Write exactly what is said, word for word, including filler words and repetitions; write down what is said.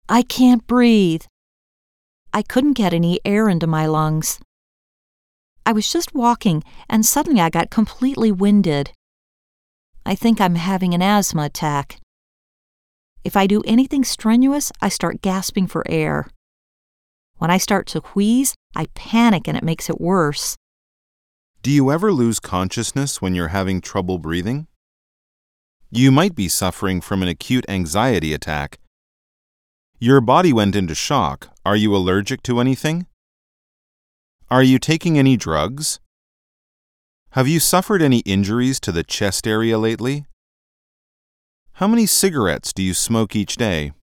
I can't breathe. I couldn't get any air into my lungs. I was just walking, and suddenly I got completely winded. I think I'm having an asthma attack. If I do anything strenuous, I start gasping for air. When I start to wheeze, I panic and it makes it worse. Do you ever lose consciousness when you're having trouble breathing? You might be suffering from an acute anxiety attack. Your body went into shock. Are you allergic to anything? Are you taking any drugs? Have you suffered any injuries to the chest area lately? How many cigarettes do you smoke each day?